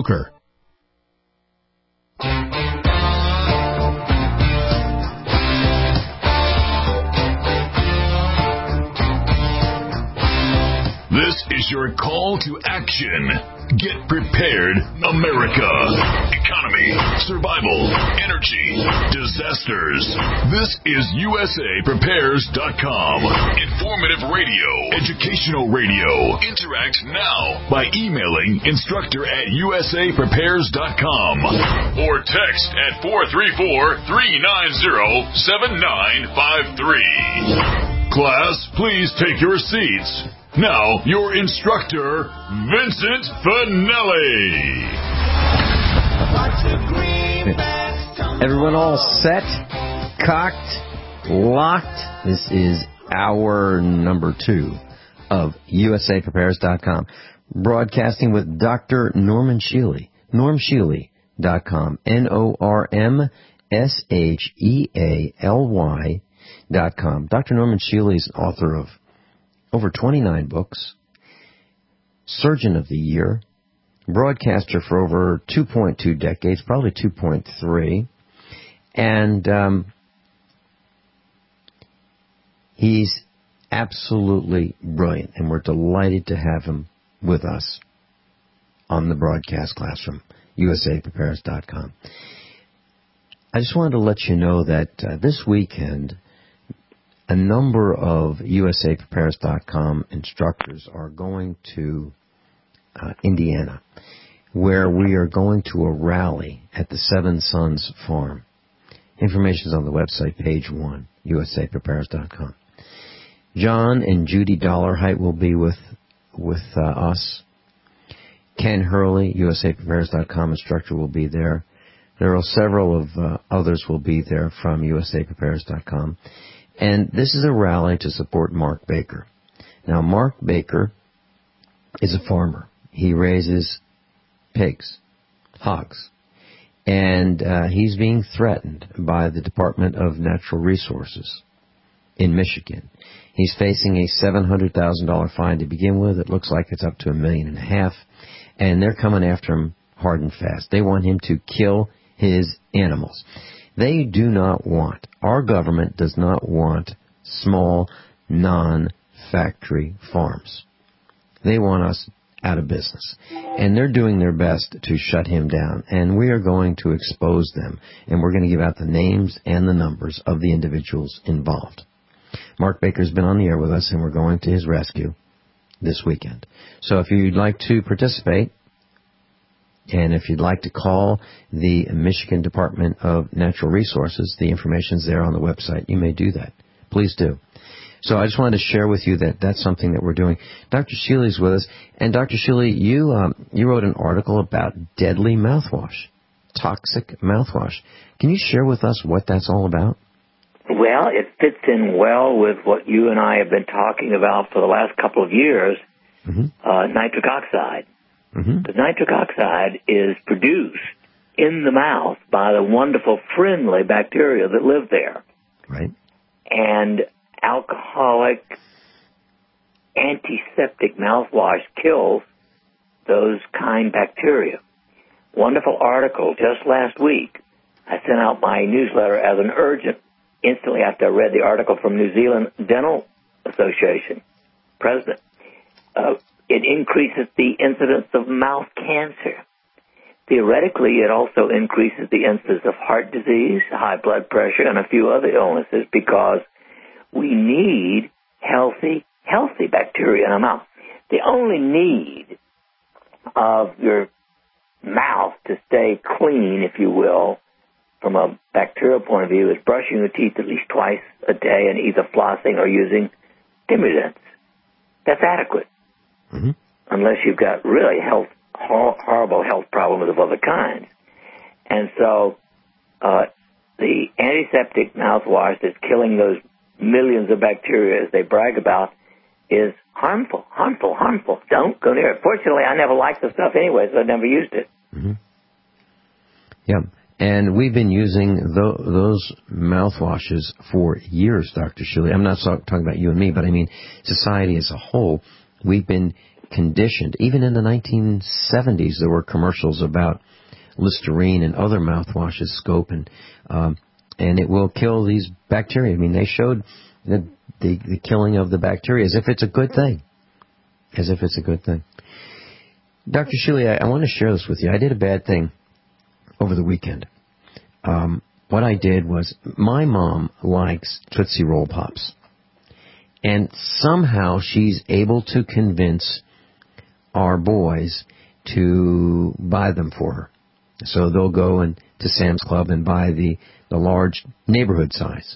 Walker. This is your call to action. Get prepared, America. Economy, survival, energy, disasters. This is USAPrepares.com. Informative radio, educational radio. Interact now by emailing instructor@USAPrepares.com or text at 434-390-7953. Class, please take your seats. Now, your instructor, Vincent Finelli. Everyone all set, cocked, locked? This is hour number 2 of USAPrepares.com. Broadcasting with Dr. Norman Shealy. NormShealy.com. NormShealy.com. Dr. Norman Shealy is author of over 29 books, Surgeon of the Year, broadcaster for over 2.2 decades, probably 2.3, and he's absolutely brilliant, and we're delighted to have him with us on the broadcast class from USAPrepares.com. I just wanted to let you know that this weekend, a number of USAPrepares.com instructors are going to Indiana, where we are going to a rally at the Seven Sons Farm. Information is on the website, page 1, USAPrepares.com. John and Judy Dollarhite will be with us. Ken Hurley, USAPrepares.com instructor, will be there. There are several of others will be there from USAPrepares.com. And this is a rally to support Mark Baker. Now, Mark Baker is a farmer. He raises pigs, hogs, and he's being threatened by the Department of Natural Resources in Michigan. He's facing a $700,000 fine to begin with. It looks like it's up to $1.5 million, and they're coming after him hard and fast. They want him to kill his animals. They do not want, our government does not want small, non-factory farms. They want us out of business. And they're doing their best to shut him down. And we are going to expose them. And we're going to give out the names and the numbers of the individuals involved. Mark Baker's been on the air with us, and we're going to his rescue this weekend. So if you'd like to participate, and if you'd like to call the Michigan Department of Natural Resources, the information's there on the website. You may do that. Please do. So I just wanted to share with you that that's something that we're doing. Dr. Shealy's with us. And Dr. Shealy, you wrote an article about deadly mouthwash, toxic mouthwash. Can you share with us what that's all about? Well, it fits in well with what you and I have been talking about for the last couple of years, nitric oxide. The nitric oxide is produced in the mouth by the wonderful friendly bacteria that live there. Right. And alcoholic antiseptic mouthwash kills those kind bacteria. Wonderful article just last week. I sent out my newsletter as an urgent instantly after I read the article from New Zealand Dental Association president. It increases the incidence of mouth cancer. Theoretically, it also increases the incidence of heart disease, high blood pressure, and a few other illnesses because we need healthy bacteria in our mouth. The only need of your mouth to stay clean, if you will, from a bacterial point of view, is brushing your teeth at least twice a day and either flossing or using Dimidents. That's adequate. Unless you've got really horrible health problems of other kinds. And so the antiseptic mouthwash that's killing those millions of bacteria, as they brag about, is harmful. Don't go near it. Fortunately, I never liked the stuff anyway, so I never used it. Yeah, and we've been using those mouthwashes for years, Dr. Shealy. I'm not talking about you and me, but I mean society as a whole. We've been conditioned. Even in the 1970s, there were commercials about Listerine and other mouthwashes, Scope, and it will kill these bacteria. I mean, they showed the killing of the bacteria as if it's a good thing. As if it's a good thing. Dr. Shuli, I want to share this with you. I did a bad thing over the weekend. What I did was, my mom likes Tootsie Roll Pops. And somehow she's able to convince our boys to buy them for her. So they'll go to Sam's Club and buy the large neighborhood size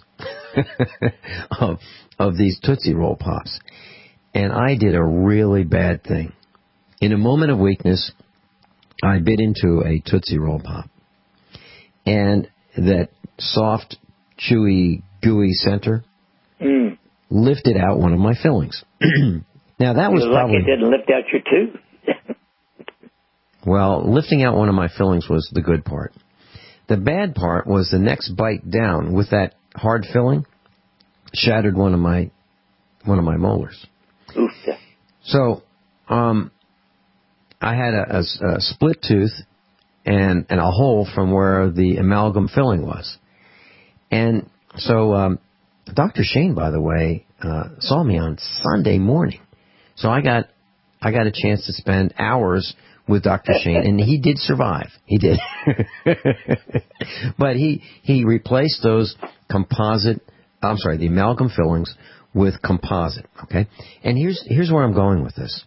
of these Tootsie Roll Pops. And I did a really bad thing. In a moment of weakness, I bit into a Tootsie Roll Pop. And that soft, chewy, gooey center lifted out one of my fillings. Now, that was probably... Like it didn't lift out your tooth. Well, lifting out one of my fillings was the good part. The bad part was the next bite down with that hard filling shattered one of my molars. Oof. So, I had a split tooth and a hole from where the amalgam filling was. And so, Dr. Shane, by the way, saw me on Sunday morning. So I got a chance to spend hours with Dr. Shane, and he did survive. He did. But he replaced those the amalgam fillings with composite, okay? And here's where I'm going with this.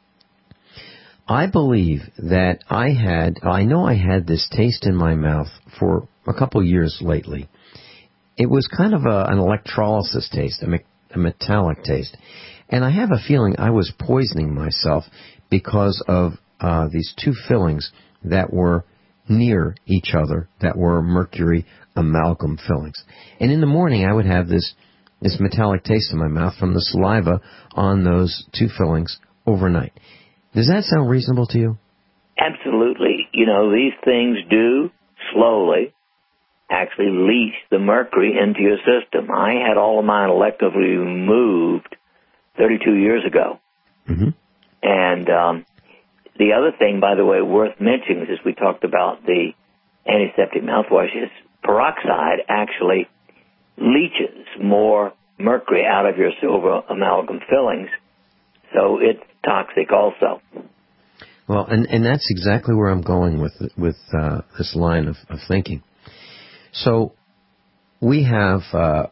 I believe that I know I had this taste in my mouth for a couple years lately. It was kind of an electrolysis taste, a metallic taste. And I have a feeling I was poisoning myself because of these two fillings that were near each other, that were mercury amalgam fillings. And in the morning, I would have this metallic taste in my mouth from the saliva on those two fillings overnight. Does that sound reasonable to you? Absolutely. You know, these things do slowly actually leach the mercury into your system. I had all of mine electively removed 32 years ago. Mm-hmm. And the other thing, by the way, worth mentioning, as we talked about the antiseptic mouthwash, is peroxide actually leaches more mercury out of your silver amalgam fillings, so it's toxic also. Well, and that's exactly where I'm going with this line of thinking. So we have a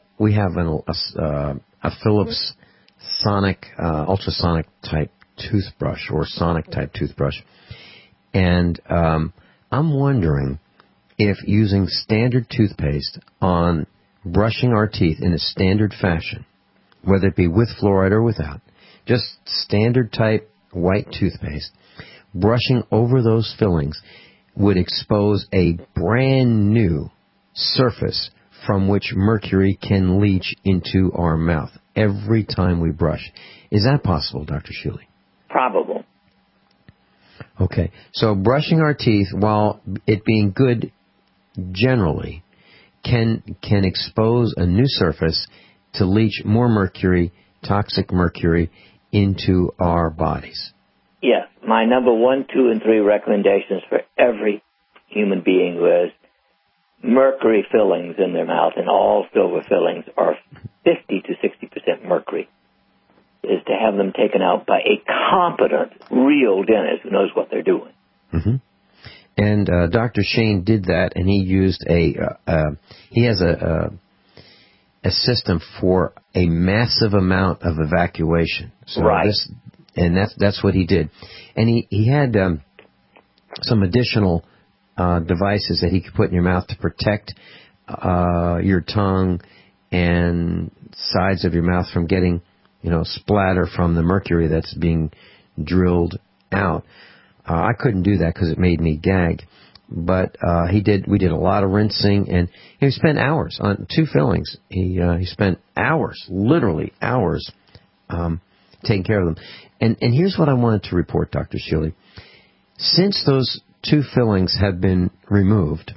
Philips sonic ultrasonic type toothbrush or sonic type toothbrush, and I'm wondering if using standard toothpaste on brushing our teeth in a standard fashion, whether it be with fluoride or without, just standard type white toothpaste, brushing over those fillings would expose a brand new surface from which mercury can leach into our mouth every time we brush. Is that possible, Dr. Shuli? Probable. Okay. So brushing our teeth, while it being good generally, can expose a new surface to leach more mercury, toxic mercury, into our bodies. Yes. My number 1, 2, and 3 recommendations for every human being who has mercury fillings in their mouth, and all silver fillings are 50 to 60% mercury, is to have them taken out by a competent, real dentist who knows what they're doing. Mm-hmm. And Dr. Shane did that, and he used he has a system for a massive amount of evacuation. So right. That's what he did. And he had some additional devices that he could put in your mouth to protect your tongue and sides of your mouth from getting, splatter from the mercury that's being drilled out. I couldn't do that because it made me gag. But we did a lot of rinsing, and he spent hours on 2 fillings. He spent hours, literally hours, taking care of them. And here's what I wanted to report, Dr. Shuli. Since those 2 fillings have been removed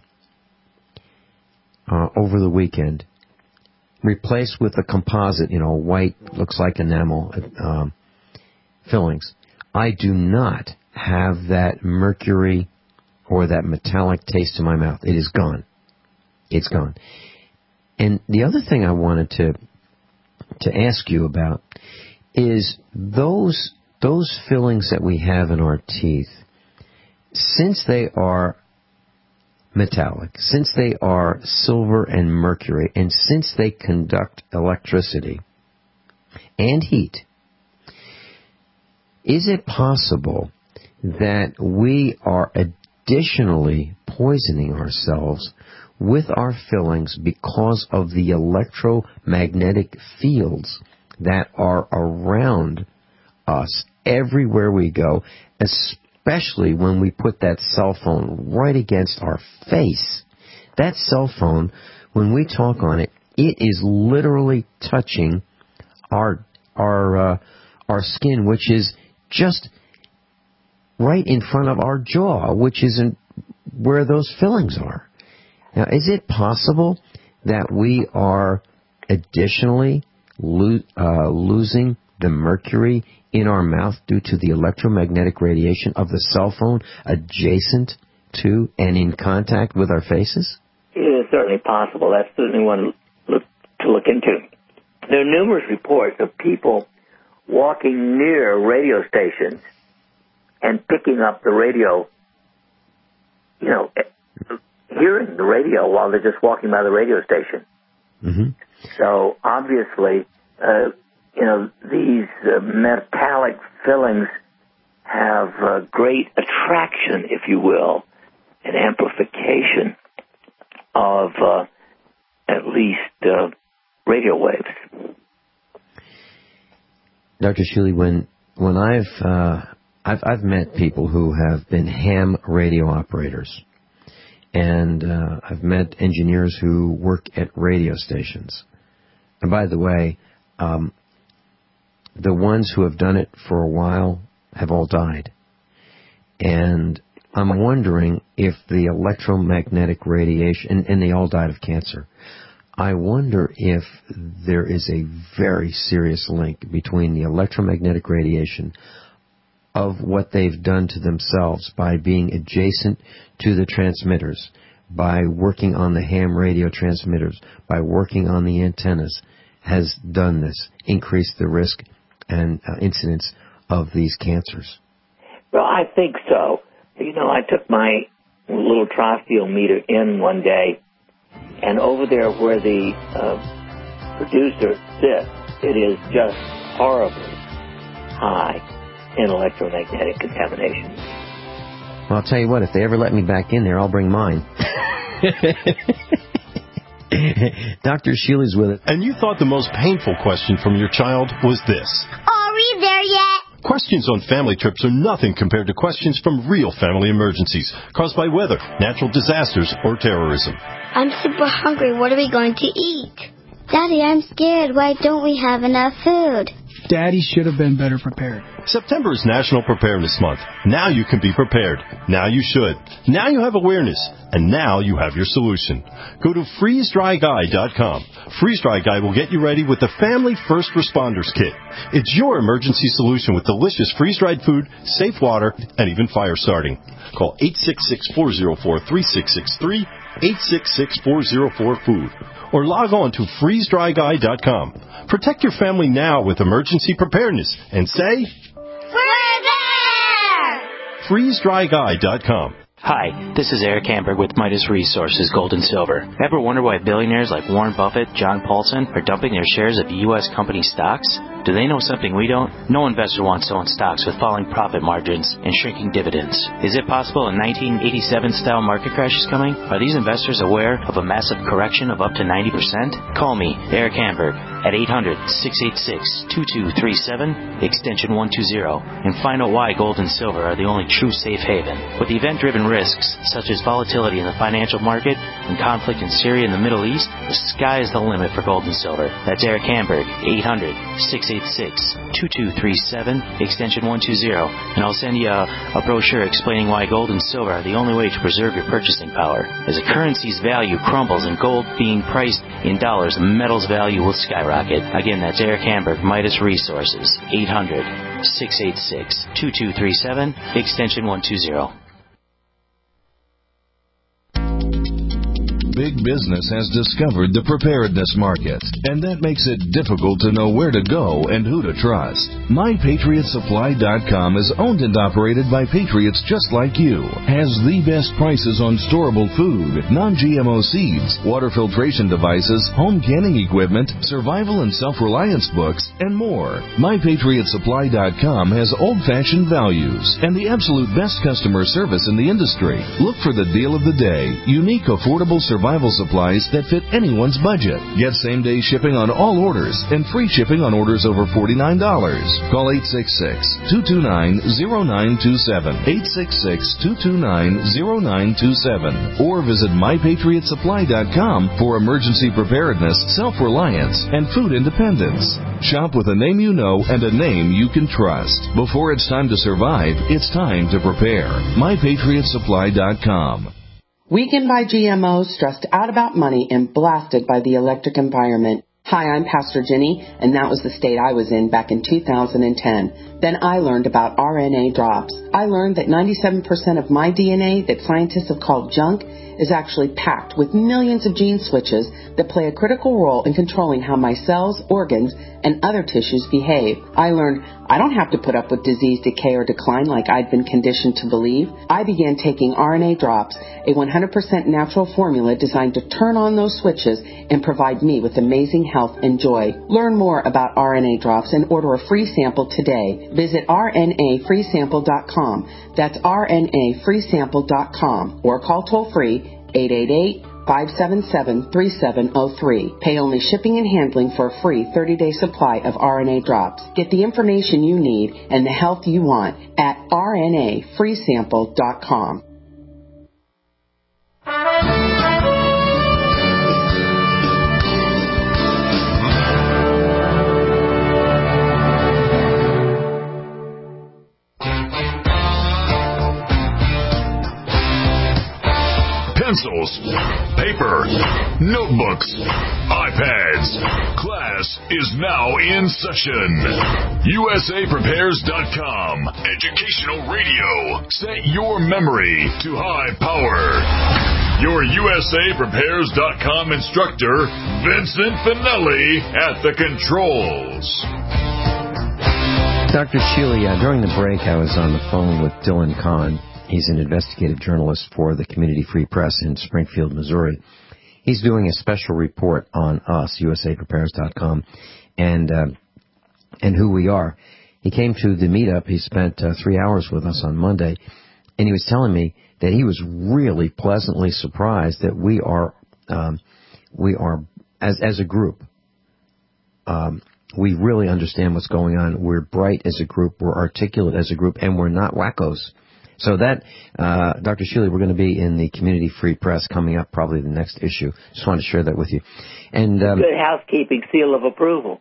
over the weekend, replaced with a composite, white, looks like enamel fillings, I do not have that mercury or that metallic taste in my mouth. It is gone. It's gone. And the other thing I wanted to ask you about is those fillings that we have in our teeth, since they are metallic, since they are silver and mercury, and since they conduct electricity and heat, is it possible that we are additionally poisoning ourselves with our fillings because of the electromagnetic fields that are around us everywhere we go, especially when we put that cell phone right against our face? That cell phone, when we talk on it, it is literally touching our skin, which is just right in front of our jaw, which isn't where those fillings are. Now, is it possible that we are additionally losing the mercury in our mouth due to the electromagnetic radiation of the cell phone adjacent to and in contact with our faces? It is certainly possible. That's certainly one to look into. There are numerous reports of people walking near radio stations and picking up the radio, hearing the radio while they're just walking by the radio station. Mm-hmm. So obviously, these metallic fillings have great attraction, if you will, and amplification of at least radio waves. Dr. Shuley, when I've met people who have been ham radio operators, and I've met engineers who work at radio stations. And by the way, the ones who have done it for a while have all died. And I'm wondering if the electromagnetic radiation, and they all died of cancer, I wonder if there is a very serious link between the electromagnetic radiation of what they've done to themselves by being adjacent to the transmitters, by working on the ham radio transmitters, by working on the antennas, has done this, increased the risk and incidence of these cancers. Well, I think so. I took my little trifield meter in one day, and over there where the producer sits, it is just horribly high in electromagnetic contamination. Well, I'll tell you what, if they ever let me back in there, I'll bring mine. Dr. Sheely's with it. And you thought the most painful question from your child was this. Are we there yet? Questions on family trips are nothing compared to questions from real family emergencies caused by weather, natural disasters, or terrorism. I'm super hungry. What are we going to eat? Daddy, I'm scared. Why don't we have enough food? Daddy should have been better prepared. September is National Preparedness Month. Now you can be prepared. Now you should. Now you have awareness. And now you have your solution. Go to freezedryguy.com. Freeze Dry Guy will get you ready with the Family First Responders Kit. It's your emergency solution with delicious freeze-dried food, safe water, and even fire starting. Call 866-404-3663, 866-404-FOOD, or log on to freezedryguy.com. Protect your family now with emergency preparedness and say, We're there! freezedryguy.com. Hi, this is Eric Hamburg with Midas Resources Gold and Silver. Ever wonder why billionaires like Warren Buffett, John Paulson are dumping their shares of U.S. company stocks? Do they know something we don't? No investor wants to own stocks with falling profit margins and shrinking dividends. Is it possible a 1987-style market crash is coming? Are these investors aware of a massive correction of up to 90%? Call me, Eric Hamburg, at 800-686-2237, extension 120, and find out why gold and silver are the only true safe haven. With event-driven risks, such as volatility in the financial market and conflict in Syria and the Middle East, the sky is the limit for gold and silver. That's Eric Hamburg, 800-686-2237, extension 120, and I'll send you a brochure explaining why gold and silver are the only way to preserve your purchasing power. As a currency's value crumbles and gold being priced in dollars, the metal's value will skyrocket. Again, that's Eric Hamburg, Midas Resources, 686-2237, extension 120. Big business has discovered the preparedness market, and that makes it difficult to know where to go and who to trust. MyPatriotSupply.com is owned and operated by patriots just like you, has the best prices on storable food, non-GMO seeds, water filtration devices, home canning equipment, survival and self-reliance books, and more. MyPatriotSupply.com has old-fashioned values and the absolute best customer service in the industry. Look for the deal of the day, unique, affordable survival supplies that fit anyone's budget. Get same-day shipping on all orders and free shipping on orders over $49. Call 866-229-0927, 866-229-0927, or visit MyPatriotSupply.com for emergency preparedness, self-reliance, and food independence. Shop with a name you know and a name you can trust. Before it's time to survive, it's time to prepare. MyPatriotSupply.com. Weakened by GMOs, stressed out about money, and blasted by the electric environment. Hi, I'm Pastor Jenny, and that was the state I was in back in 2010. Then I learned about RNA drops. I learned that 97% of my DNA that scientists have called junk is actually packed with millions of gene switches that play a critical role in controlling how my cells, organs, and other tissues behave. I learned I don't have to put up with disease, decay, or decline like I'd been conditioned to believe. I began taking RNA drops, a 100% natural formula designed to turn on those switches and provide me with amazing health and joy. Learn more about RNA drops and order a free sample today. Visit RNAfreesample.com. That's RNAfreesample.com, or call toll-free 888-577-3703. Pay only shipping and handling for a free 30-day supply of RNA drops. Get the information you need and the health you want at RNAfreesample.com. Pencils, paper, notebooks, iPads. Class is now in session. USAPrepares.com. Educational radio. Set your memory to high power. Your USAPrepares.com instructor, Vincent Finelli, at the controls. Dr. Shealy, during the break I was on the phone with Dylan Kahn. He's an investigative journalist for the Community Free Press in Springfield, Missouri. He's doing a special report on us, USAPrepares.com, and who we are. He came to the meetup. He spent 3 hours with us on Monday, and he was telling me that he was really pleasantly surprised that we are as a group. We really understand what's going on. We're bright as a group. We're articulate as a group, and we're not wackos. So that, Dr. Shealy, we're going to be in the Community Free Press coming up, probably the next issue. Just wanted to share that with you. And good housekeeping seal of approval.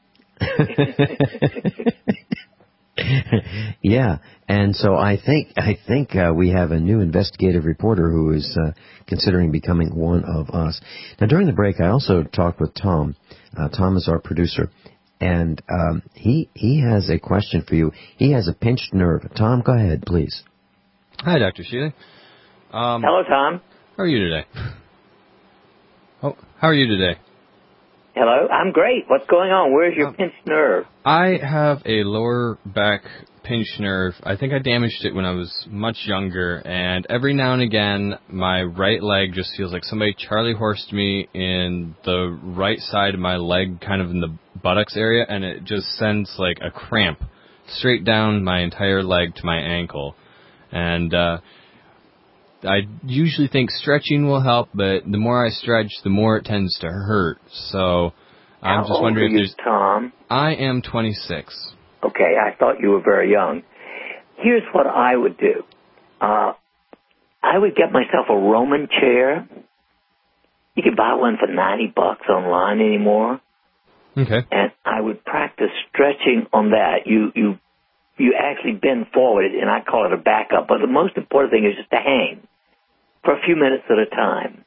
Yeah, and so I think we have a new investigative reporter who is considering becoming one of us. Now, during the break, I also talked with Tom. Tom is our producer, and he has a question for you. He has a pinched nerve. Tom, go ahead, please. Hi, Dr. Shealy. Hello, Tom. How are you today? How are you today? Hello, I'm great. What's going on? Where's your pinched nerve? I have a lower back pinched nerve. I think I damaged it when I was much younger, and every now and again, my right leg just feels like somebody Charlie horsed me in the right side of my leg, kind of in the buttocks area, and it just sends like a cramp straight down my entire leg to my ankle. And I usually think stretching will help, but the more I stretch, the more it tends to hurt. So I'm just wondering if there's... Tom? I am 26. Okay, I thought you were very young. Here's what I would do. I would get myself a Roman chair. You can buy one for $90 online anymore. Okay. And I would practice stretching on that. You actually bend forward, and I call it a backup. But the most important thing is just to hang for a few minutes at a time.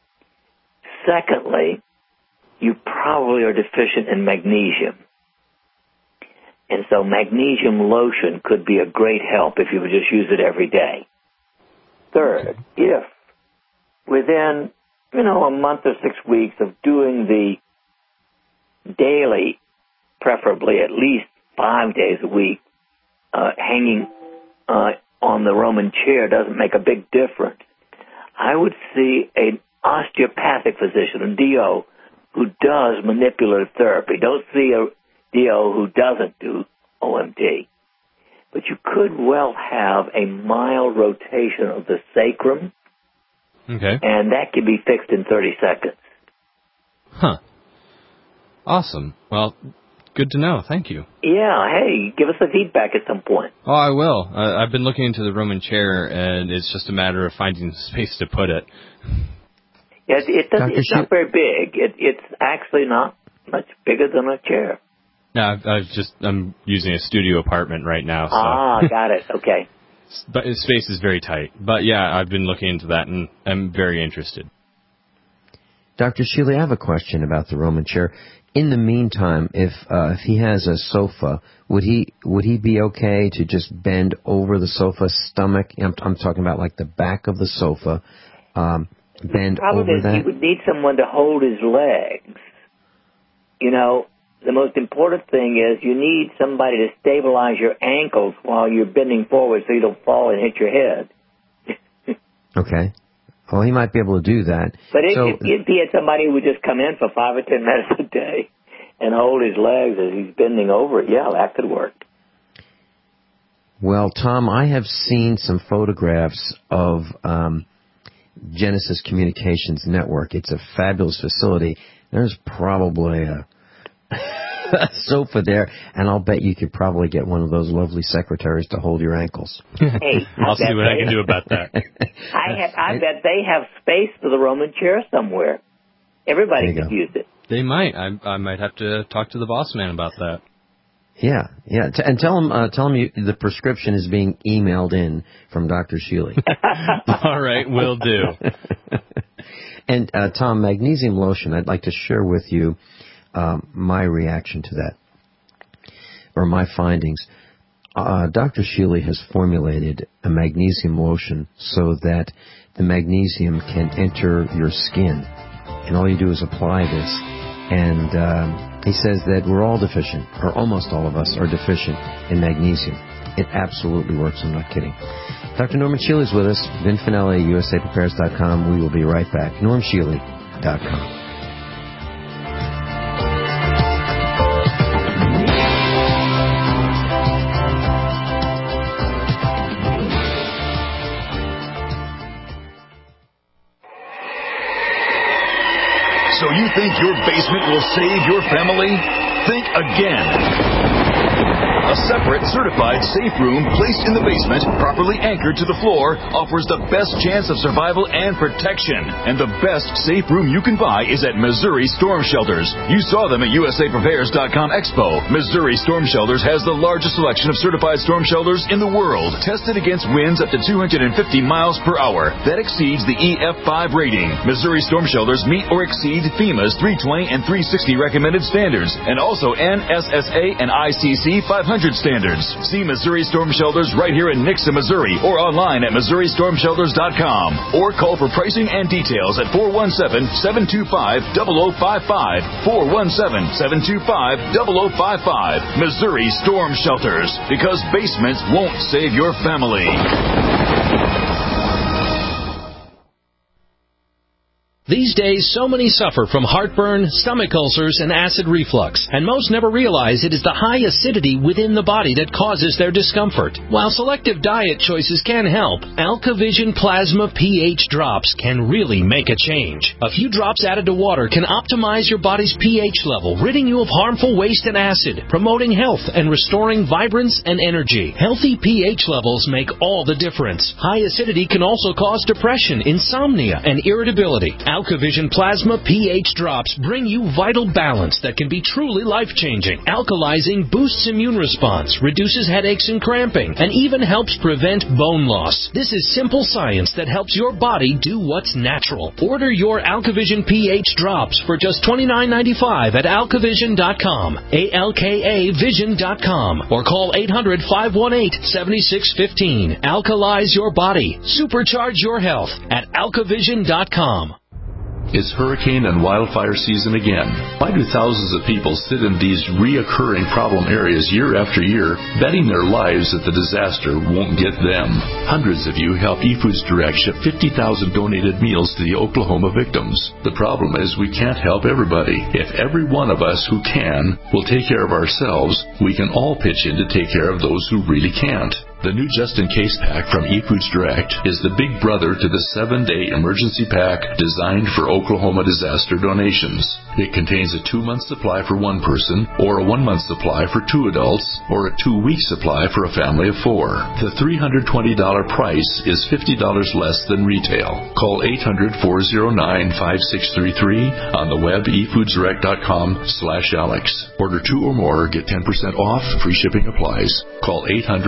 Secondly, you probably are deficient in magnesium. And so magnesium lotion could be a great help if you would just use it every day. Third, if within, a month or 6 weeks of doing the daily, preferably at least 5 days a week, hanging on the Roman chair doesn't make a big difference, I would see an osteopathic physician, a DO, who does manipulative therapy. Don't see a DO who doesn't do OMT. But you could well have a mild rotation of the sacrum, Okay. and that can be fixed in 30 seconds. Huh. Awesome. Well, good to know. Thank you. Yeah, hey, give us a feedback at some point. Oh, I will. I've been looking into the Roman chair, and it's just a matter of finding space to put it. Yeah, it's not very big. It's actually not much bigger than a chair. No, I'm using a studio apartment right now. So. Ah, got it. Okay. But space is very tight. But yeah, I've been looking into that, and I'm very interested. Dr. Shealy, I have a question about the Roman chair. In the meantime, if he has a sofa, would he be okay to just bend over the sofa, stomach? I'm talking about like the back of the sofa, bend over that. He would need someone to hold his legs. The most important thing is you need somebody to stabilize your ankles while you're bending forward so you don't fall and hit your head. Okay. Well, he might be able to do that. But if he had somebody who would just come in for 5 or 10 minutes a day and hold his legs as he's bending over, yeah, that could work. Well, Tom, I have seen some photographs of Genesis Communications Network. It's a fabulous facility. There's probably a sofa there, and I'll bet you could probably get one of those lovely secretaries to hold your ankles. Hey, I'll see what I can do about that. I bet they have space for the Roman chair somewhere. Everybody could use it. They might. I might have to talk to the boss man about that. Yeah. And tell him the prescription is being emailed in from Dr. Shealy. All right, will do. And Tom, magnesium lotion, I'd like to share with you my reaction to that, or my findings. Dr. Shealy has formulated a magnesium lotion so that the magnesium can enter your skin, and all you do is apply this. And he says that we're all deficient, or almost all of us are deficient in magnesium. It absolutely works. I'm not kidding. Dr. Norman Shealy is with us. Vin Finelli, USAPrepares.com. We will be right back. NormShealy.com. So you think your basement will save your family? Think again. A separate, certified safe room placed in the basement, properly anchored to the floor, offers the best chance of survival and protection. And the best safe room you can buy is at Missouri Storm Shelters. You saw them at USAPrepares.com Expo. Missouri Storm Shelters has the largest selection of certified storm shelters in the world, tested against winds up to 250 miles per hour. That exceeds the EF5 rating. Missouri Storm Shelters meet or exceed FEMA's 320 and 360 recommended standards, and also NSSA and ICC 500 standards. See Missouri Storm Shelters right here in Nixa, Missouri, or online at MissouriStormShelters.com, or call for pricing and details at 417-725-0055, 417-725-0055. Missouri Storm Shelters, because basements won't save your family. These days, so many suffer from heartburn, stomach ulcers, and acid reflux, and most never realize it is the high acidity within the body that causes their discomfort. While selective diet choices can help, AlkaVision Plasma pH drops can really make a change. A few drops added to water can optimize your body's pH level, ridding you of harmful waste and acid, promoting health and restoring vibrance and energy. Healthy pH levels make all the difference. High acidity can also cause depression, insomnia, and irritability. AlkaVision Plasma pH drops bring you vital balance that can be truly life-changing. Alkalizing boosts immune response, reduces headaches and cramping, and even helps prevent bone loss. This is simple science that helps your body do what's natural. Order your AlkaVision pH drops for just $29.95 at alkavision.com, ALKAvision.com, or call 800-518-7615. Alkalize your body. Supercharge your health at alkavision.com. It's hurricane and wildfire season again. Why do thousands of people sit in these reoccurring problem areas year after year, betting their lives that the disaster won't get them? Hundreds of you help eFoods Direct ship 50,000 donated meals to the Oklahoma victims. The problem is we can't help everybody. If every one of us who can will take care of ourselves, we can all pitch in to take care of those who really can't. The new just-in-case pack from eFoods Direct is the big brother to the 7-day emergency pack designed for Oklahoma disaster donations. It contains a 2-month supply for one person, or a 1-month supply for 2 adults, or a 2-week supply for a family of 4. The $320 price is $50 less than retail. Call 800-409-5633 on the web efoodsdirect.com/Alex. Order 2 or more, get 10% off, free shipping applies. Call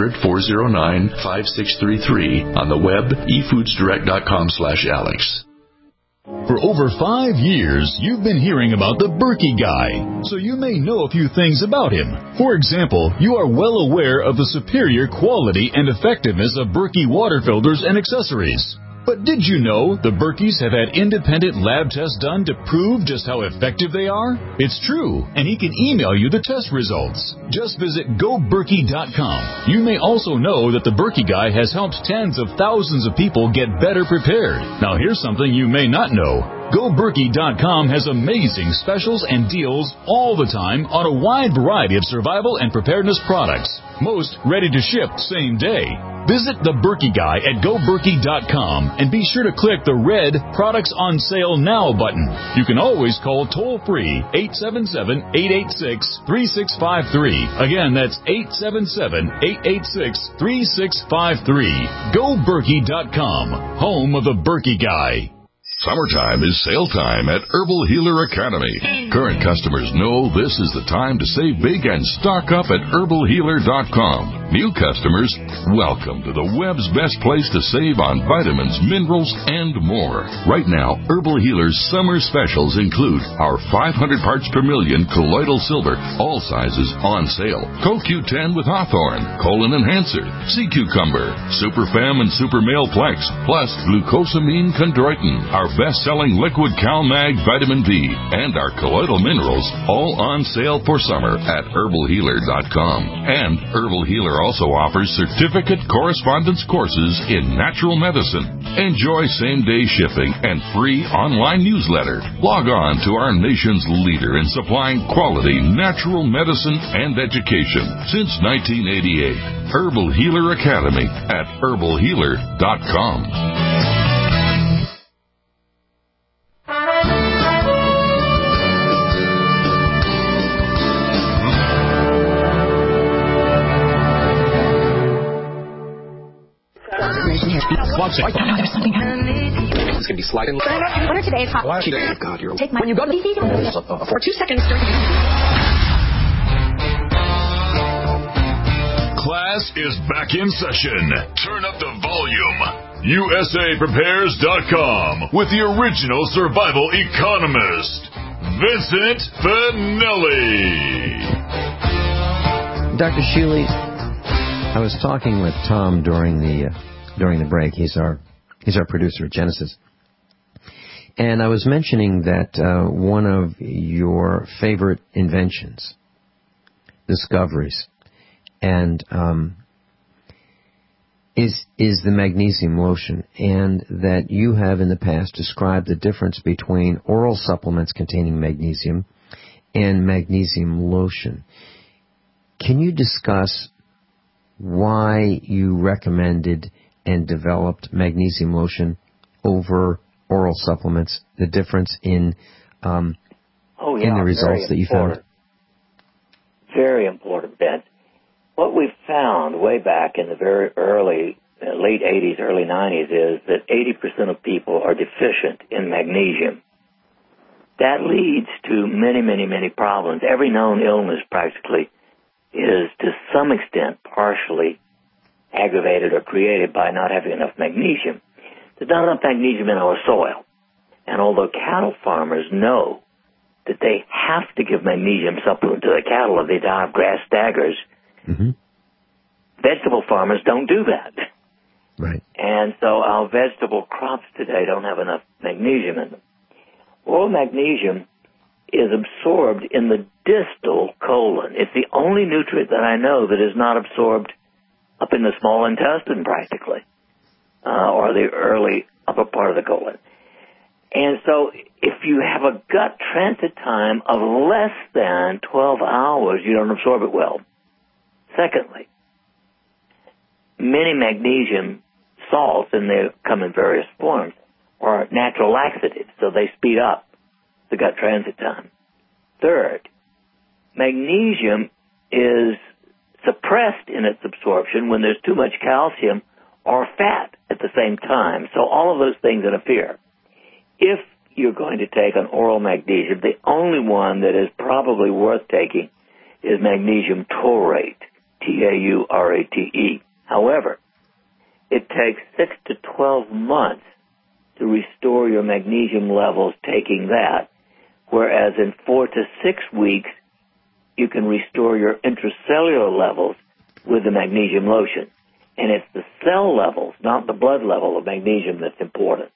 800-409-5633 on the web efoodsdirect.com/Alex. For over 5 years, you've been hearing about the Berkey Guy, so you may know a few things about him. For example, you are well aware of the superior quality and effectiveness of Berkey water filters and accessories. But did you know the Berkeys have had independent lab tests done to prove just how effective they are? It's true, and he can email you the test results. Just visit GoBerkey.com. You may also know that the Berkey Guy has helped tens of thousands of people get better prepared. Now here's something you may not know. GoBerkey.com has amazing specials and deals all the time on a wide variety of survival and preparedness products. Most ready to ship same day. Visit the Berkey Guy at GoBerkey.com and be sure to click the red Products on Sale Now button. You can always call toll-free 877-886-3653. Again, that's 877-886-3653. GoBerkey.com, home of the Berkey Guy. Summertime is sale time at Herbal Healer Academy. Current customers know this is the time to save big and stock up at herbalhealer.com. New customers, welcome to the web's best place to save on vitamins, minerals, and more. Right now, Herbal Healer's summer specials include our 500 parts per million colloidal silver, all sizes on sale. CoQ10 with Hawthorne, Colon Enhancer, Sea Cucumber, Super Fem and Super Male Plex, plus Glucosamine Chondroitin, our best-selling liquid CalMag Vitamin D, and our colloidal minerals, all on sale for summer at herbalhealer.com. And Herbal Healer also offers certificate correspondence courses in natural medicine. Enjoy same-day shipping and free online newsletter. Log on to our nation's leader in supplying quality natural medicine and education since 1988. Herbal Healer Academy at herbalhealer.com. Watch it. Oh, no, there's something happening. It's going to be sliding. What are today's hot? Oh, God, you're... Take my... When you go to DC, for 2 seconds... Class is back in session. Turn up the volume. USAPrepares.com with the original survival economist, Vincent Finelli. Dr. Shealy, I was talking with Tom during the break. He's our producer at Genesis. And I was mentioning that one of your favorite inventions, discoveries, and is the magnesium lotion, and that you have in the past described the difference between oral supplements containing magnesium and magnesium lotion. Can you discuss why you recommended and developed magnesium lotion over oral supplements, the difference in the results that you found? Very important, Ben. What we found way back in the very early late 80s, early 90s, is that 80% of people are deficient in magnesium. That leads to many, many, many problems. Every known illness practically is to some extent partially aggravated or created by not having enough magnesium. There's not enough magnesium in our soil. And although cattle farmers know that they have to give magnesium supplement to the cattle or they die of grass staggers, vegetable farmers don't do that. Right. And so our vegetable crops today don't have enough magnesium in them. Oral magnesium is absorbed in the distal colon. It's the only nutrient that I know that is not absorbed up in the small intestine practically, or the early upper part of the colon. And so if you have a gut transit time of less than 12 hours, you don't absorb it well. Secondly, many magnesium salts, and they come in various forms, are natural laxatives, so they speed up the gut transit time. Third, magnesium is suppressed in its absorption when there's too much calcium or fat at the same time. So all of those things interfere. If you're going to take an oral magnesium, the only one that is probably worth taking is magnesium taurate, Taurate. However, it takes 6 to 12 months to restore your magnesium levels taking that, whereas in 4 to 6 weeks, you can restore your intracellular levels with the magnesium lotion. And it's the cell levels, not the blood level of magnesium, that's important.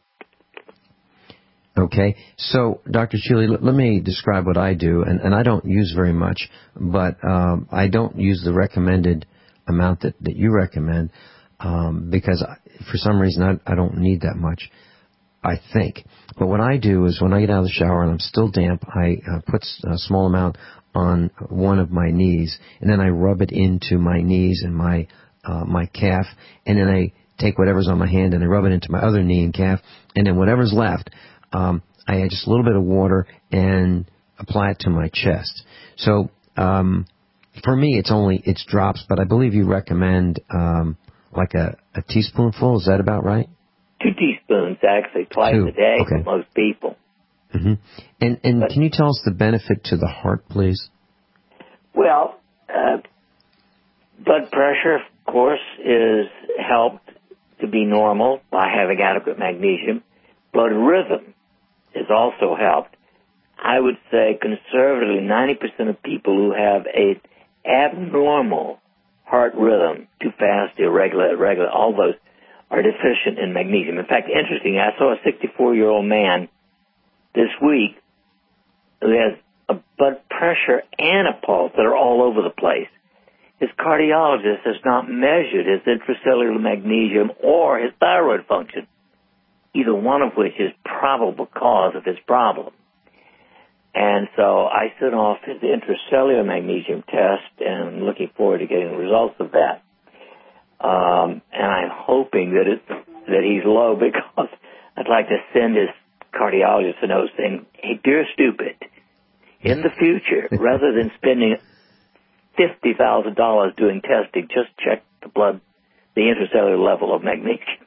Okay, so Dr. Shealy, let me describe what I do, and I don't use very much, but I don't use the recommended amount that you recommend because for some reason I don't need that much, I think. But what I do is when I get out of the shower and I'm still damp, I put a small amount on one of my knees, and then I rub it into my knees and my calf, and then I take whatever's on my hand and I rub it into my other knee and calf, and then whatever's left, I add just a little bit of water and apply it to my chest. So for me, it's drops, but I believe you recommend like a teaspoonful. Is that about right? 2 teaspoons, actually, twice a day for most people. Mm-hmm. And can you tell us the benefit to the heart, please? Well, blood pressure, of course, is helped to be normal by having adequate magnesium. Blood rhythm is also helped. I would say conservatively 90% of people who have an abnormal heart rhythm, too fast, irregular, all those are deficient in magnesium. In fact, interesting, I saw a 64-year-old man this week who has a blood pressure and a pulse that are all over the place. His cardiologist has not measured his intracellular magnesium or his thyroid function, either one of which is probable cause of his problem. And so I sent off his intracellular magnesium test and looking forward to getting the results of that. And I'm hoping that he's low, because I'd like to send his cardiologist a note saying, hey, dear stupid, in the future, rather than spending $50,000 doing testing, just check the intracellular level of magnesium.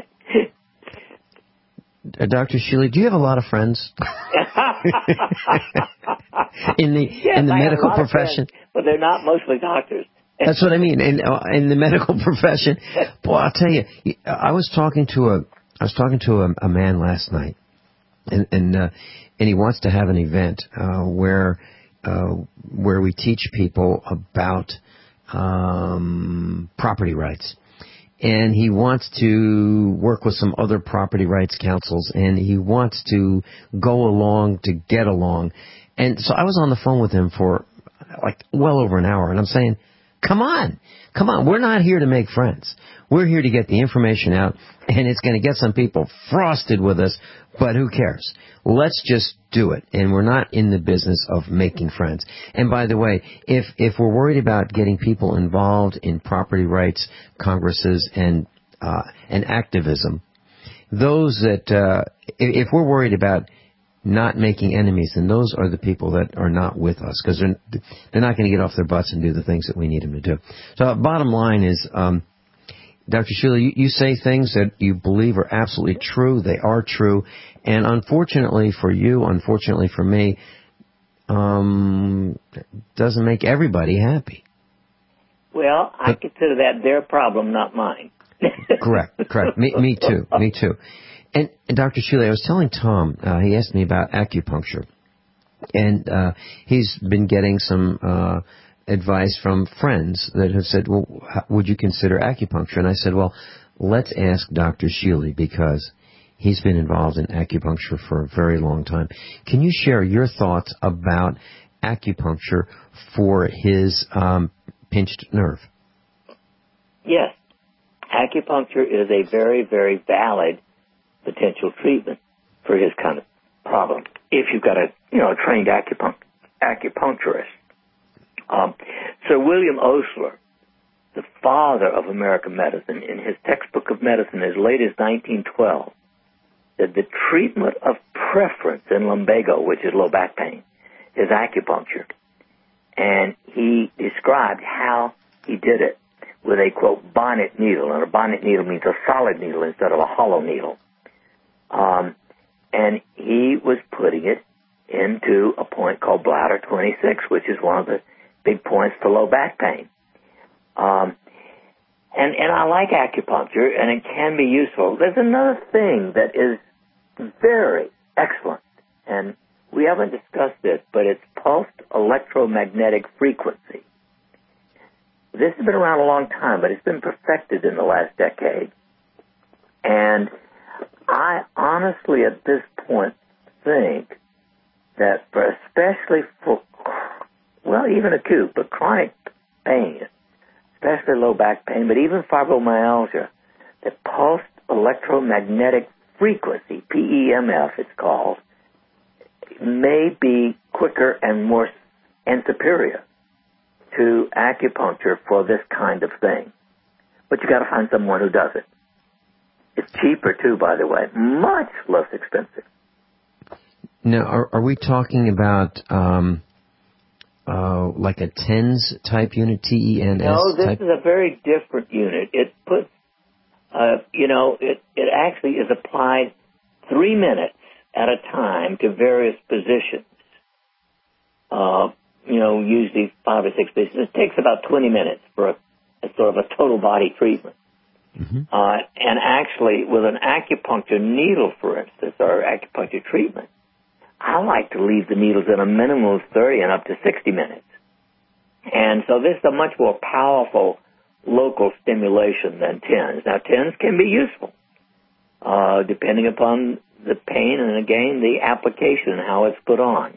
Dr. Shealy, do you have a lot of friends in the medical profession? Friends, but they're not mostly doctors. That's what I mean. In the medical profession, boy, I'll tell you, I was talking to a man last night, and he wants to have an event where we teach people about property rights. And he wants to work with some other property rights councils, and he wants to go along to get along. And so I was on the phone with him for like well over an hour, and I'm saying, come on, we're not here to make friends. We're here to get the information out, and it's going to get some people frosted with us, but who cares? Let's just do it. And we're not in the business of making friends. And by the way, if we're worried about getting people involved in property rights congresses and activism, those that if we're worried about not making enemies, then those are the people that are not with us, because they're not going to get off their butts and do the things that we need them to do. So bottom line is, Dr. Sheila, you say things that you believe are absolutely true. They are true. And unfortunately for you, unfortunately for me, doesn't make everybody happy. Well, I consider that their problem, not mine. Correct. Me too. And Dr. Sheila, I was telling Tom, he asked me about acupuncture. And he's been getting some advice from friends that have said, well, would you consider acupuncture? And I said, well, let's ask Dr. Sheila, because he's been involved in acupuncture for a very long time. Can you share your thoughts about acupuncture for his pinched nerve? Yes. Acupuncture is a very, very valid potential treatment for his kind of problem, if you've got a trained acupuncturist. Sir William Osler, the father of American medicine, in his textbook of medicine as late as 1912, said the treatment of preference in lumbago, which is low back pain, is acupuncture. And he described how he did it with a, quote, bonnet needle. And a bonnet needle means a solid needle instead of a hollow needle. And he was putting it into a point called bladder 26, which is one of the big points for low back pain. And I like acupuncture, and it can be useful. There's another thing that is very excellent, and we haven't discussed this, but it's pulsed electromagnetic frequency. This has been around a long time, but it's been perfected in the last decade. And I honestly, at this point, think that especially for, well, even acute, but chronic pain, especially low back pain, but even fibromyalgia, that pulsed electromagnetic frequency, PEMF it's called, may be quicker and more and superior to acupuncture for this kind of thing. But you got to find someone who does it. It's cheaper too, by the way, much less expensive. Now, are we talking about like a TENS type unit, TENS? No, this is a very different unit. It puts, it actually is applied 3 minutes at a time to various positions. Usually 5 or 6 positions. It takes about 20 minutes for a sort of a total body treatment. Mm-hmm. And actually, with an acupuncture needle, for instance, or acupuncture treatment, I like to leave the needles in a minimum of 30 and up to 60 minutes. And so this is a much more powerful local stimulation than TENS. Now, TENS can be useful, depending upon the pain and, again, the application and how it's put on.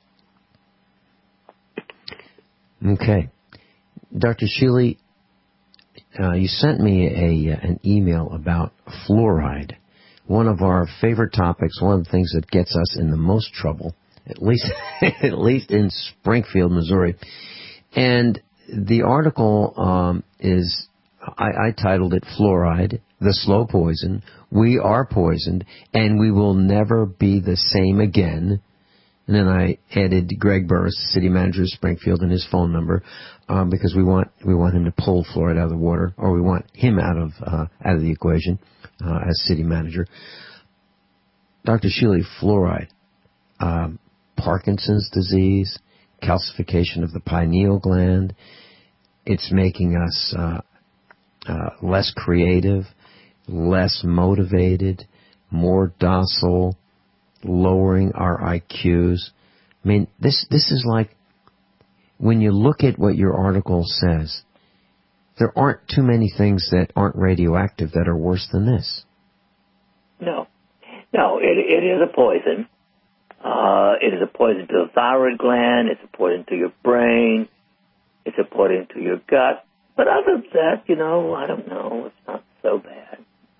Okay. Dr. Sheely, you sent me an email about fluoride. One of our favorite topics, one of the things that gets us in the most trouble, at least in Springfield, Missouri. And the article is, I titled it Fluoride, the Slow Poison. We are poisoned, and we will never be the same again. And then I added Greg Burris, city manager of Springfield, and his phone number, because we want him to pull fluoride out of the water, or we want him out of the equation as city manager. Dr. Sheely, fluoride, Parkinson's disease, calcification of the pineal gland. It's making us less creative, less motivated, more docile, lowering our IQs. I mean, this is like, when you look at what your article says, there aren't too many things that aren't radioactive that are worse than this. No, it is a poison. It is a poison to the thyroid gland. It's a poison to your brain. It's a poison to your gut. But other than that, I don't know. It's not so bad.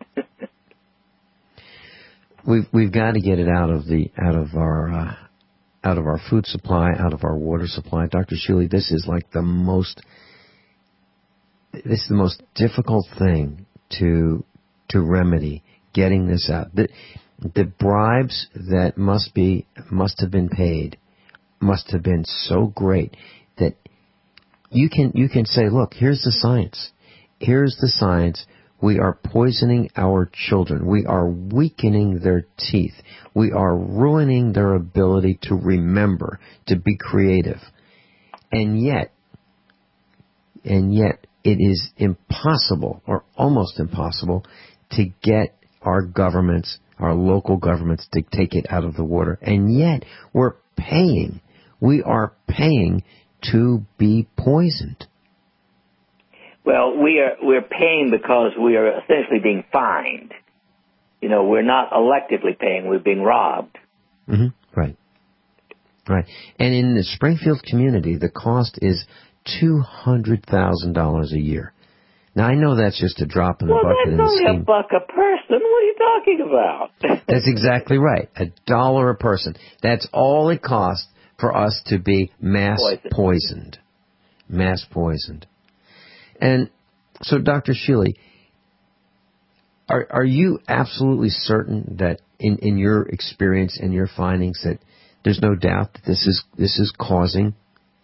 We've got to get it out of our food supply, out of our water supply. Dr. Sheely, this is like the most difficult thing to remedy, getting this out. The bribes that must have been paid must have been so great that you can say, look, here's the science. Here's the science. We are poisoning our children. We are weakening their teeth. We are ruining their ability to remember, to be creative. And yet it is impossible, or almost impossible, to get our governments, our local governments, to take it out of the water. And yet we're paying. We are paying to be poisoned. Well, we're paying because we are essentially being fined. You know, we're not electively paying. We're being robbed. Mm-hmm. Right. Right. And in the Springfield community, the cost is $200,000 a year. Now, I know that's just a drop in the bucket in the scheme. Well, that's only $1 a person. What are you talking about? That's exactly right. $1 a person. That's all it costs for us to be mass poisoned. Mass poisoned. And so, Dr. Shealy, are you absolutely certain that in your experience and your findings that there's no doubt that this is causing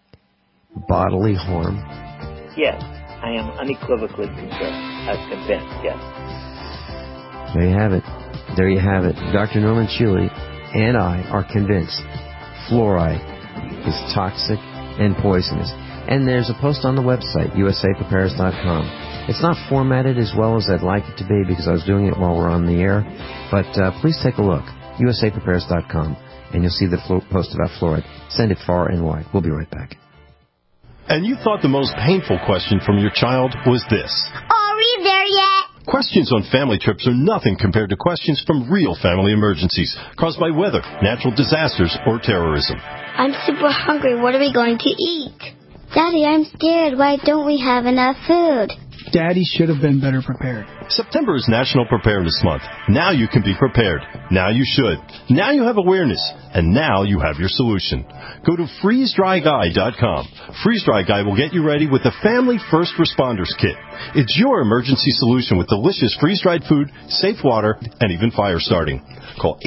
bodily harm? Yes, I am unequivocally convinced, yes. There you have it. There you have it. Dr. Norman Shealy and I are convinced fluoride is toxic and poisonous. And there's a post on the website, usaprepares.com. It's not formatted as well as I'd like it to be because I was doing it while we're on the air. But please take a look, usaprepares.com, and you'll see the post about fluoride. Send it far and wide. We'll be right back. And you thought the most painful question from your child was this. Are we there yet? Questions on family trips are nothing compared to questions from real family emergencies caused by weather, natural disasters, or terrorism. I'm super hungry. What are we going to eat? Daddy, I'm scared. Why don't we have enough food? Daddy should have been better prepared. September is National Preparedness Month. Now you can be prepared. Now you should. Now you have awareness. And now you have your solution. Go to freezedryguy.com. Freeze Dry Guy will get you ready with the Family First Responders Kit. It's your emergency solution with delicious freeze-dried food, safe water, and even fire starting. Call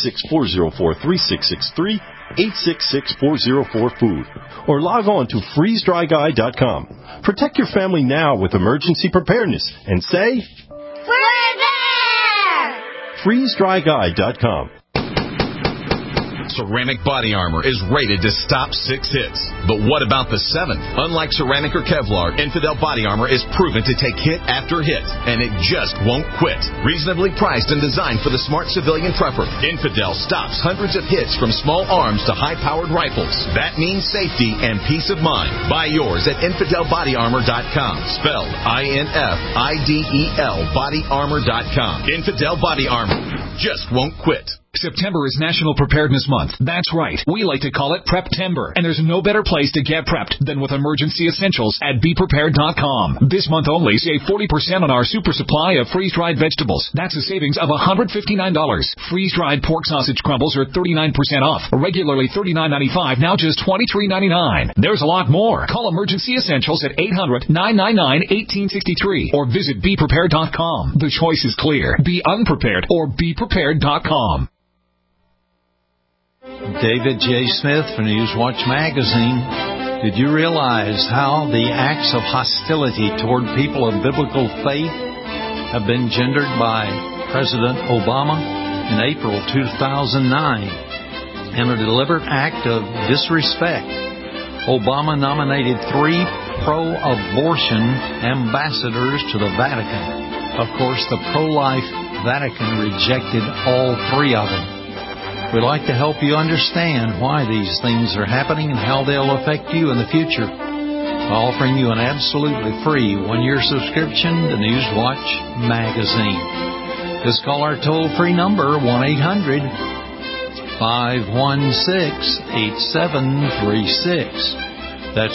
866-404-3663, 866-404-FOOD, or log on to freezedryguy.com. Protect your family now with emergency preparedness and say, we're there! freezedryguy.com. Ceramic Body Armor is rated to stop 6 hits. But what about the 7th? Unlike ceramic or Kevlar, Infidel Body Armor is proven to take hit after hit, and it just won't quit. Reasonably priced and designed for the smart civilian prepper, Infidel stops hundreds of hits from small arms to high-powered rifles. That means safety and peace of mind. Buy yours at InfidelBodyArmor.com. Spelled INFIDEL BodyArmor.com. Infidel Body Armor just won't quit. September is National Preparedness Month. That's right. We like to call it Prep-Timber. And there's no better place to get prepped than with emergency essentials at BePrepared.com. This month only, save 40% on our super supply of freeze-dried vegetables. That's a savings of $159. Freeze-dried pork sausage crumbles are 39% off. Regularly $39.95, now just $23.99. There's a lot more. Call Emergency Essentials at 800-999-1863 or visit BePrepared.com. The choice is clear. Be unprepared or BePrepared.com. David J. Smith for Newswatch Magazine. Did you realize how the acts of hostility toward people of biblical faith have been gendered by President Obama in April 2009? In a deliberate act of disrespect, Obama nominated 3 pro-abortion ambassadors to the Vatican. Of course, the pro-life Vatican rejected all 3 of them. We'd like to help you understand why these things are happening and how they'll affect you in the future by offering you an absolutely free 1-year subscription to Newswatch Magazine. Just call our toll-free number, 1-800-516-8736. That's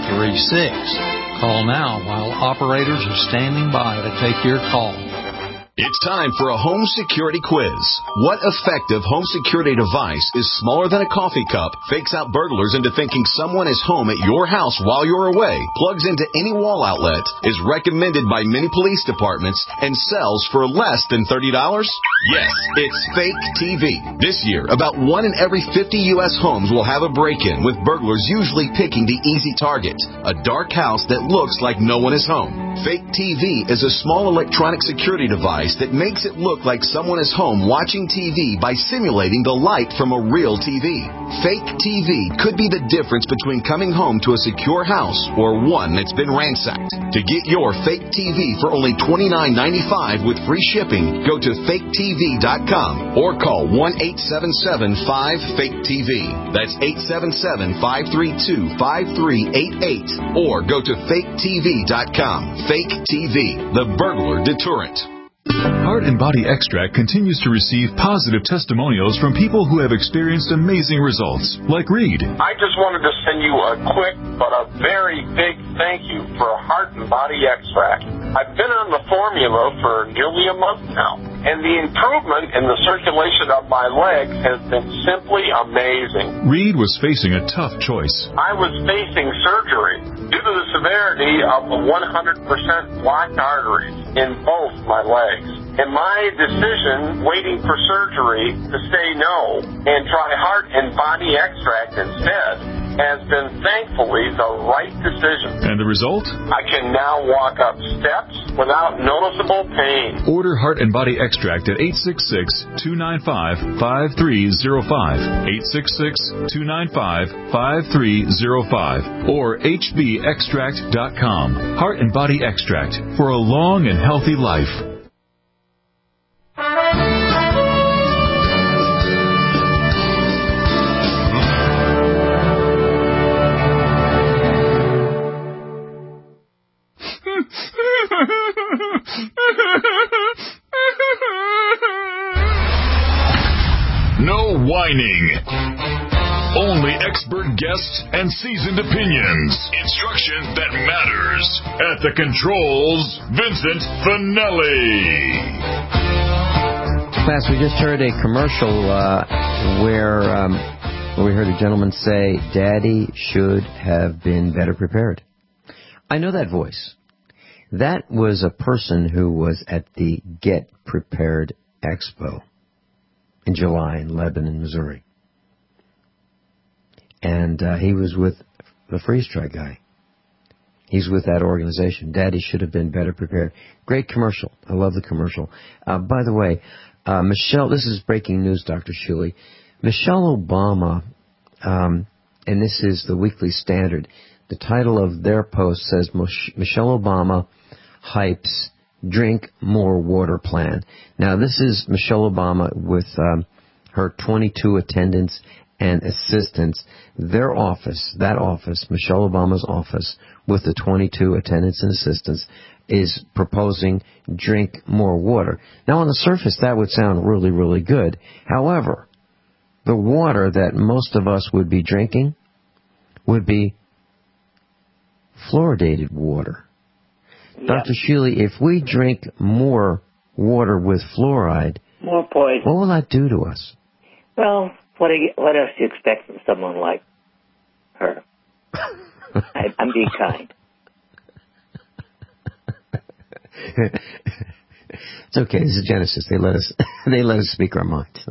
1-800-516-8736. Call now while operators are standing by to take your call. It's time for a home security quiz. What effective home security device is smaller than a coffee cup, fakes out burglars into thinking someone is home at your house while you're away, plugs into any wall outlet, is recommended by many police departments, and sells for less than $30? Yes, it's Fake TV. This year, about 1 in every 50 U.S. homes will have a break-in, with burglars usually picking the easy target, a dark house that looks like no one is home. Fake TV is a small electronic security device that makes it look like someone is home watching TV by simulating the light from a real TV. Fake TV could be the difference between coming home to a secure house or one that's been ransacked. To get your Fake TV for only $29.95 with free shipping, go to faketv.com or call 1-877-5-FAKE-TV. That's 877-532-5388 or go to faketv.com. Fake TV, the burglar deterrent. Heart and Body Extract continues to receive positive testimonials from people who have experienced amazing results, like Reed. I just wanted to send you a quick but a very big thank you for Heart and Body Extract. I've been on the formula for nearly a month now, and the improvement in the circulation of my legs has been simply amazing. Reed was facing a tough choice. I was facing surgery due to the severity of the 100% blocked arteries in both my legs. And my decision, waiting for surgery, to say no and try Heart and Body Extract instead, has been thankfully the right decision. And the result? I can now walk up steps without noticeable pain. Order Heart and Body Extract at 866-295-5305, 866-295-5305, or hbextract.com. Heart and Body Extract for a long and healthy life. No whining. Only expert guests and seasoned opinions. Instruction that matters. At the controls, Vincent Finelli. Class, we just heard a commercial where we heard a gentleman say, Daddy should have been better prepared. I know that voice. That was a person who was at the Get Prepared Expo in July in Lebanon, Missouri. And he was with the Freeze Dry guy. He's with that organization. Daddy should have been better prepared. Great commercial. I love the commercial. By the way, Michelle, this is breaking news, Dr. Shuley. Michelle Obama, and this is the Weekly Standard, the title of their post says, Michelle Obama hypes Drink More Water plan. Now, this is Michelle Obama with her 22 attendants and assistants. Their office, that office, Michelle Obama's office, with the 22 attendants and assistants, is proposing drink more water. Now, on the surface, that would sound really, really good. However, the water that most of us would be drinking would be fluoridated water. Yep. Dr. Shealy, if we drink more water with fluoride, more poison. What will that do to us? Well, what else do you expect from someone like her? I'm being kind. It's okay. This is Genesis. They let us speak our minds.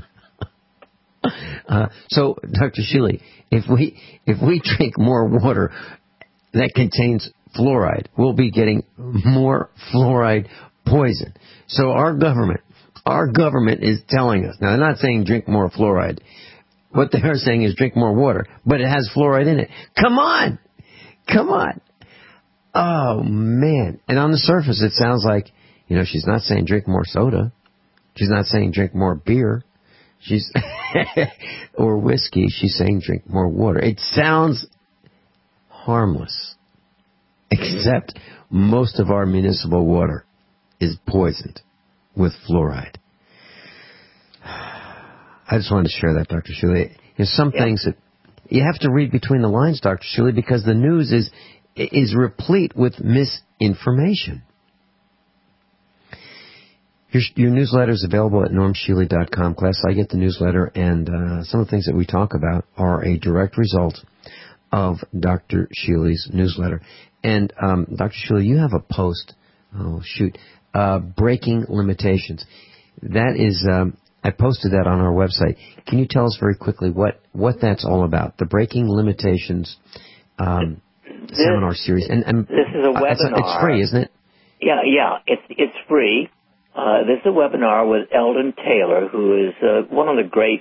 So, Dr. Shealy, if we drink more water that contains fluoride, we'll be getting more fluoride poison. So our government is telling us, now they're not saying drink more fluoride. What they are saying is drink more water, but it has fluoride in it. Come on! Oh, man. And on the surface, it sounds like, she's not saying drink more soda. She's not saying drink more beer. Or whiskey. She's saying drink more water. It sounds harmless. Except most of our municipal water is poisoned with fluoride. I just wanted to share that, Dr. Shuley. There's some things that you have to read between the lines, Dr. Shuley, because the news is replete with misinformation. Your newsletter is available at normshealy.com. Class, I get the newsletter, and some of the things that we talk about are a direct result of Dr. Shealy's newsletter. And Dr. Shealy, you have a post, Breaking Limitations. That is, I posted that on our website. Can you tell us very quickly what that's all about? The Breaking Limitations seminar series. And this is a webinar. It's free, isn't it? Yeah, it's free. This is a webinar with Eldon Taylor, who is one of the great,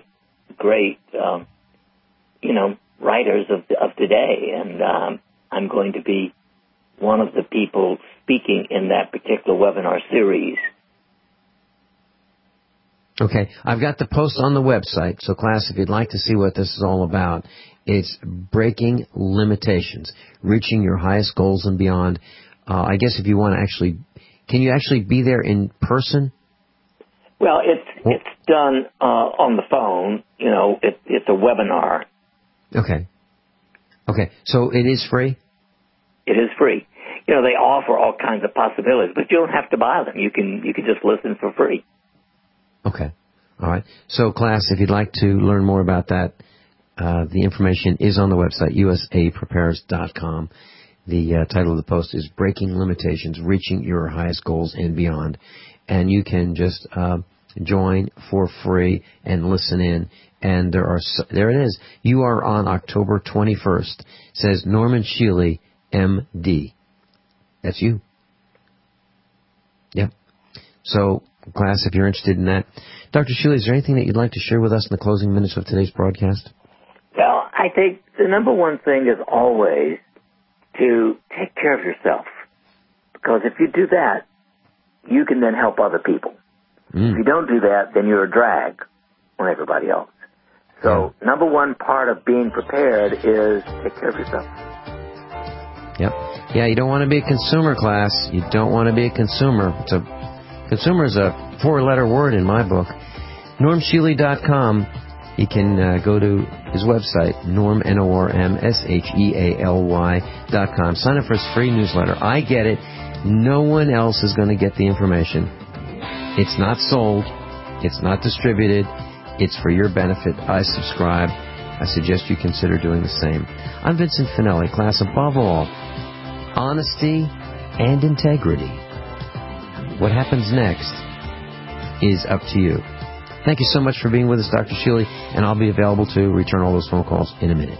writers of today, and I'm going to be one of the people speaking in that particular webinar series. Okay, I've got the post on the website, so class, if you'd like to see what this is all about, it's Breaking Limitations, Reaching Your Highest Goals and Beyond. I guess if you want to can you actually be there in person? Well, it's done on the phone. It's a webinar. Okay, so it is free? It is free. They offer all kinds of possibilities, but you don't have to buy them. You can just listen for free. Okay. All right. So, class, if you'd like to learn more about that, the information is on the website, usaprepares.com. The title of the post is Breaking Limitations, Reaching Your Highest Goals and Beyond. And you can just join for free and listen in. And there it is. You are on October 21st. It says Norman Shealy, M.D. That's you. Yep. So, class, if you're interested in that. Dr. Shealy, is there anything that you'd like to share with us in the closing minutes of today's broadcast? Well, I think the number one thing is always to take care of yourself. Because if you do that, you can then help other people. If you don't do that, then you're a drag on everybody else. So, number one part of being prepared is take care of yourself. Yep. Yeah, you don't want to be a consumer, class. You don't want to be a consumer. Consumer is a 4-letter word in my book. normshealy.com. You can go to his website, normshealy.com. Sign up for his free newsletter. I get it. No one else is going to get the information. It's not sold. It's not distributed. It's for your benefit. I subscribe. I suggest you consider doing the same. I'm Vincent Finelli. Class, above all, honesty and integrity. What happens next is up to you. Thank you so much for being with us, Dr. Shealy, and I'll be available to return all those phone calls in a minute.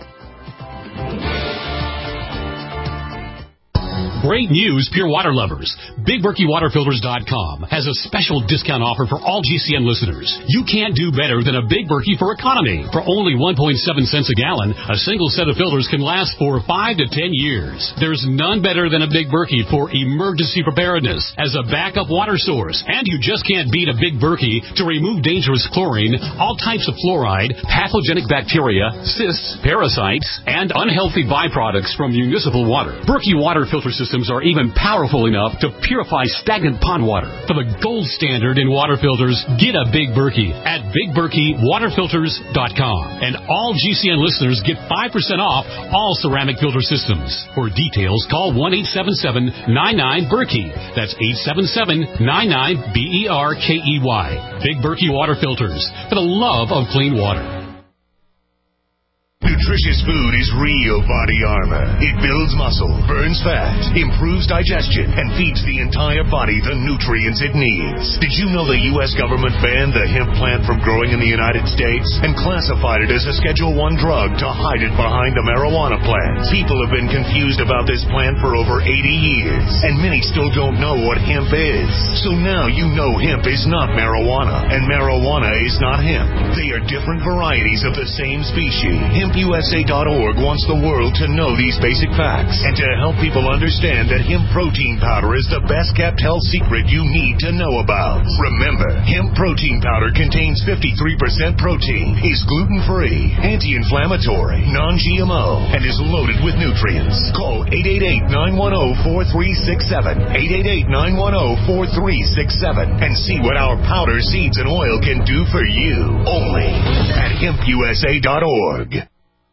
Great news, pure water lovers. BigBerkeyWaterFilters.com has a special discount offer for all GCN listeners. You can't do better than a Big Berkey for economy. For only 1.7 cents a gallon, a single set of filters can last for 5 to 10 years. There's none better than a Big Berkey for emergency preparedness as a backup water source. And you just can't beat a Big Berkey to remove dangerous chlorine, all types of fluoride, pathogenic bacteria, cysts, parasites, and unhealthy byproducts from municipal water. Berkey water filter systems are even powerful enough to purify stagnant pond water. For the gold standard in water filters, get a Big Berkey at BigBerkeyWaterFilters.com. And all GCN listeners get 5% off all ceramic filter systems. For details, call 1-877-99-BERKEY. That's 877-99-BERKEY. Big Berkey Water Filters, for the love of clean water. Nutritious food is real body armor. It builds muscle, burns fat, improves digestion, and feeds the entire body the nutrients it needs. Did you know the U.S. government banned the hemp plant from growing in the United States and classified it as a Schedule I drug to hide it behind a marijuana plant? People have been confused about this plant for over 80 years, and many still don't know what hemp is. So now you know hemp is not marijuana, and marijuana is not hemp. They are different varieties of the same species. HempUSA.org wants the world to know these basic facts and to help people understand that hemp protein powder is the best kept health secret you need to know about. Remember, hemp protein powder contains 53% protein, is gluten-free, anti-inflammatory, non-GMO, and is loaded with nutrients. Call 888-910-4367, 888-910-4367, and see what our powder, seeds, and oil can do for you. Only at HempUSA.org.